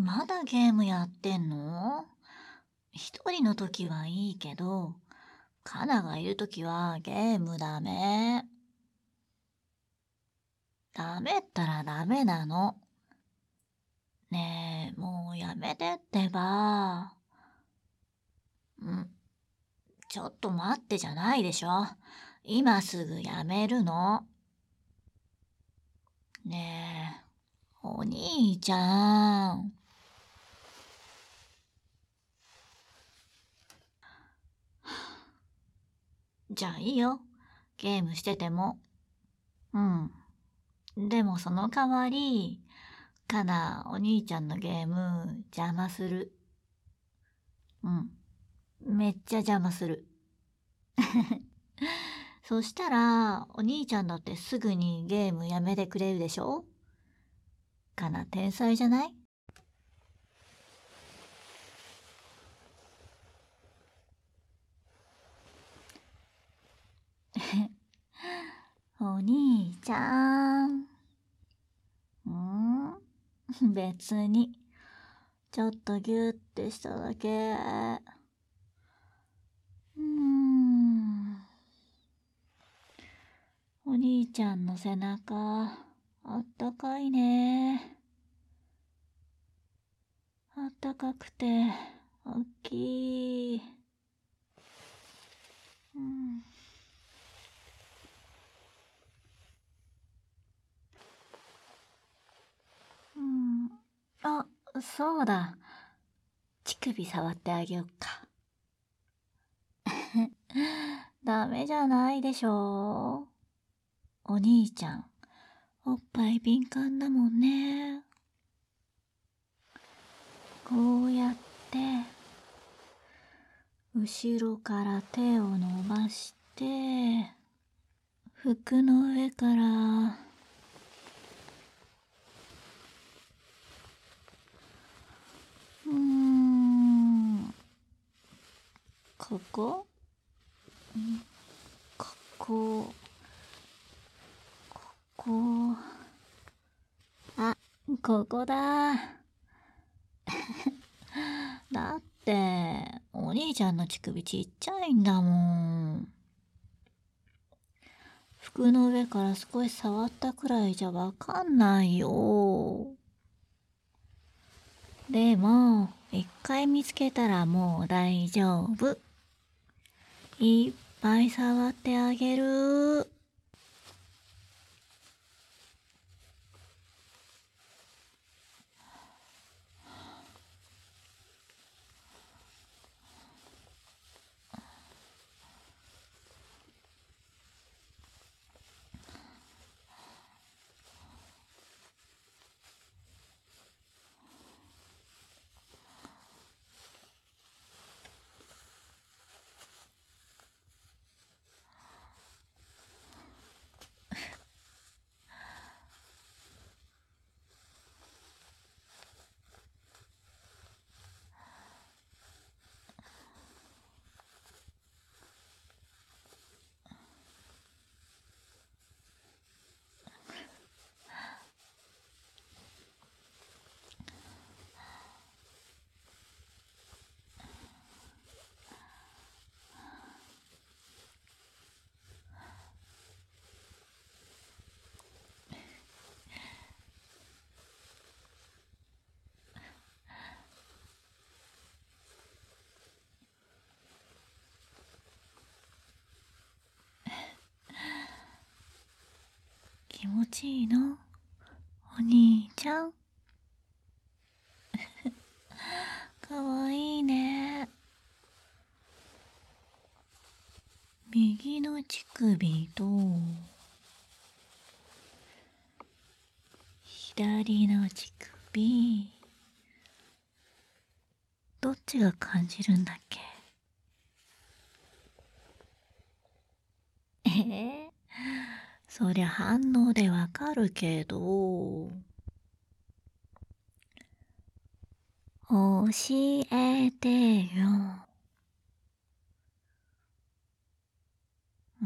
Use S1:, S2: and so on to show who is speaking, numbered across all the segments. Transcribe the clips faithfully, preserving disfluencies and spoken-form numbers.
S1: まだゲームやってんの？一人の時はいいけど、カナがいる時はゲームダメ。ダメったらダメなの。ねえ、もうやめてってば。ん、ちょっと待ってじゃないでしょ。今すぐやめるの。ねえ、お兄ちゃん。じゃあいいよ。ゲームしてても。うん。でもその代わり、カナ、お兄ちゃんのゲーム邪魔する。うん。めっちゃ邪魔する。そしたら、お兄ちゃんだってすぐにゲームやめてくれるでしょ？カナ天才じゃない？お兄ちゃん。うん、別に。ちょっとギュッてしただけ。うーん。お兄ちゃんの背中、あったかいね。あったかくて、おっきい。うん。うん。あ、そうだ。乳首触ってあげよっか。ダメじゃないでしょ。お兄ちゃん、おっぱい敏感だもんね。こうやって、後ろから手を伸ばして、服の上から、うーん、ここここ、ここ、あ、ここだ。だって、お兄ちゃんの乳首ちっちゃいんだもん。服の上から少し触ったくらいじゃわかんないよ。でも、一回見つけたらもう大丈夫。いっぱい触ってあげる。気持ちいいの？お兄ちゃん。かわいいね。右の乳首と左の乳首、どっちが感じるんだっけ？えー、そりゃ反応でわかるけど、教えてよ。うん、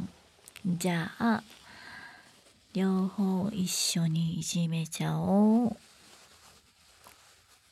S1: じゃあ、両方一緒にいじめちゃおう。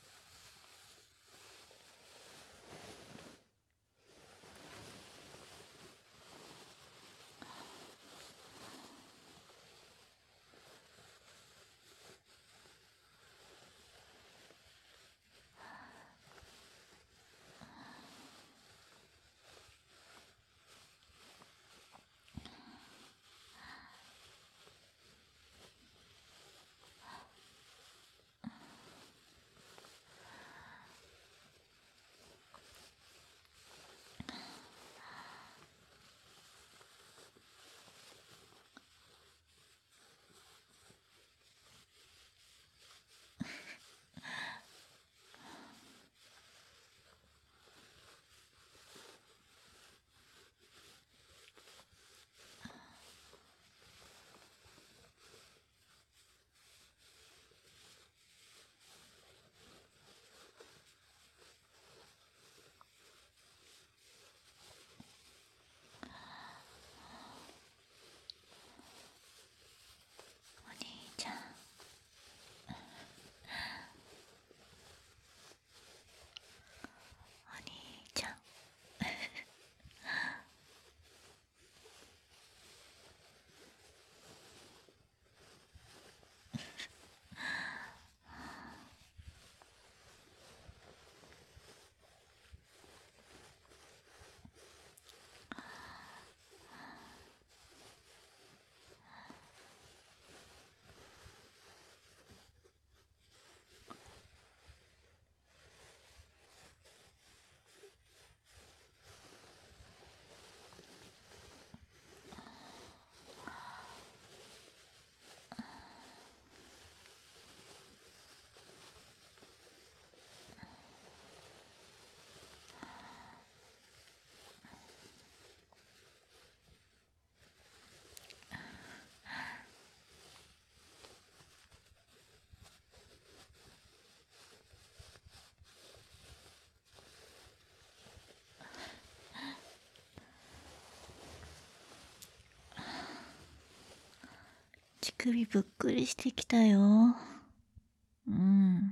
S1: 首ぷっくりしてきたよ。うん。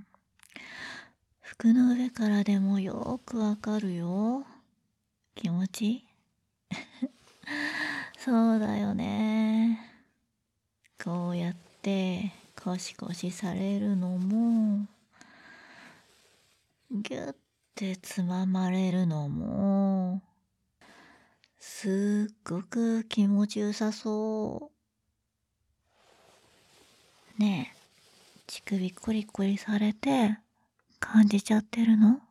S1: 服の上からでもよーくわかるよ。気持ちいいそうだよね。こうやってコシコシされるのも、ぎゅってつままれるのも、すっごく気持ちよさそう。ねえ、乳首コリコリされて感じちゃってるの？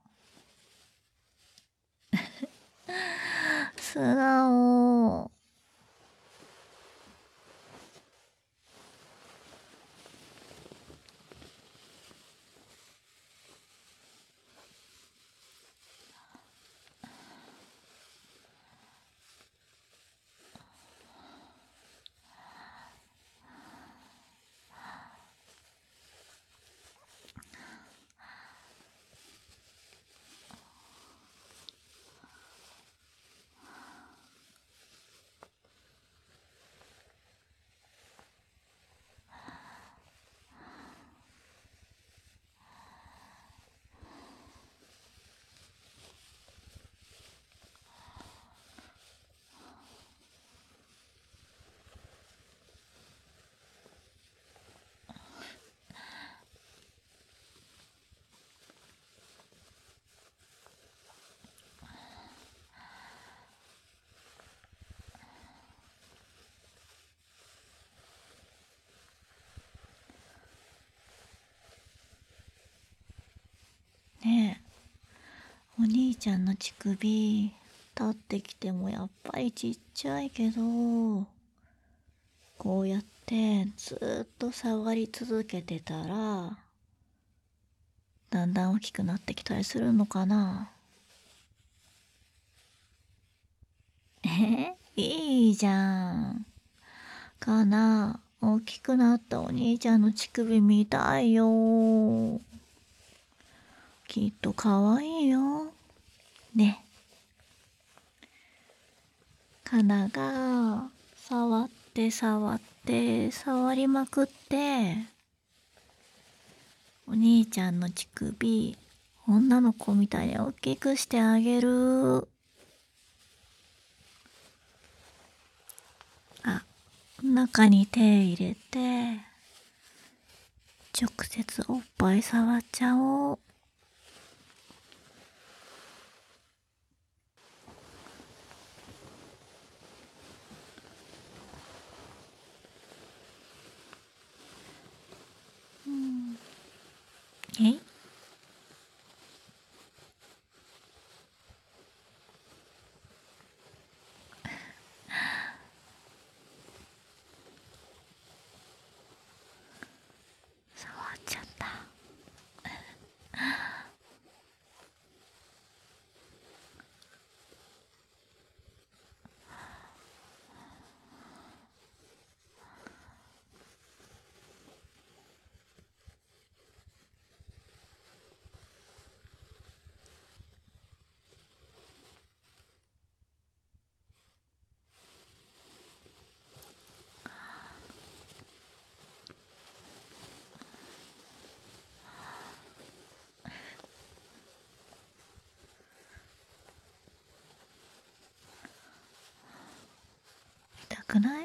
S1: 素直。ねえ、お兄ちゃんの乳首、立ってきてもやっぱりちっちゃいけど、こうやってずっと触り続けてたら、だんだん大きくなってきたりするのかな？えいいじゃん。かな、大きくなったお兄ちゃんの乳首見たいよ。きっとかわいいよ。ね。かなが触って触って触りまくって、お兄ちゃんの乳首、女の子みたいに大きくしてあげる。あ、中に手入れて、直接おっぱい触っちゃおう。うん、え触っちゃった。痛くない？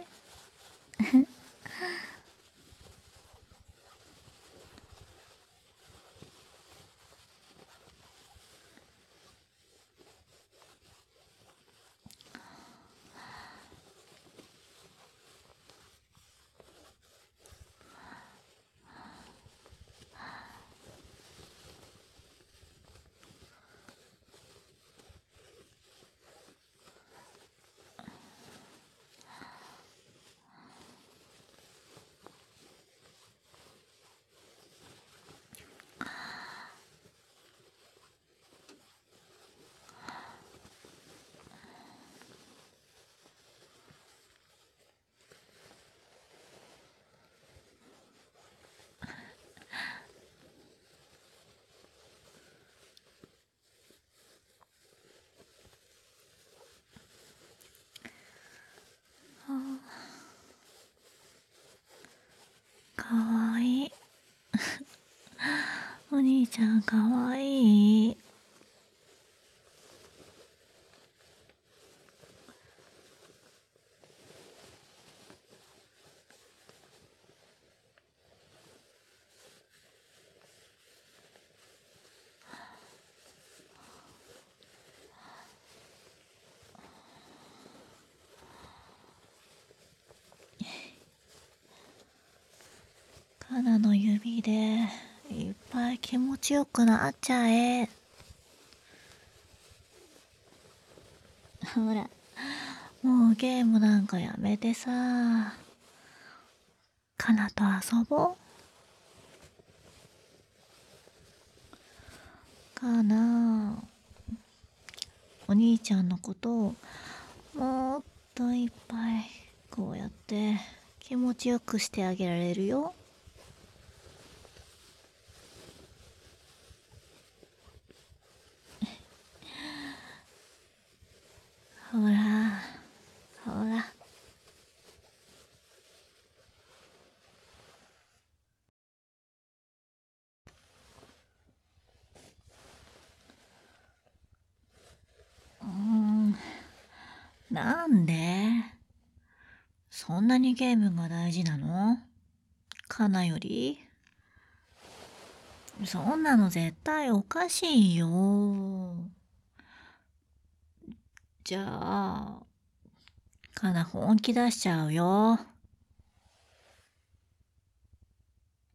S1: ちゃんかわいい。カナの指でいっぱい気持ちよくなっちゃえ。ほら、もうゲームなんかやめてさ、カナと遊ぼう。カナ、お兄ちゃんのことをもっといっぱいこうやって気持ちよくしてあげられるよ。ほらほら。うーん、なんでそんなにゲームが大事なの？カナより？そんなの絶対おかしいよ。じゃあ、カナ本気出しちゃうよ。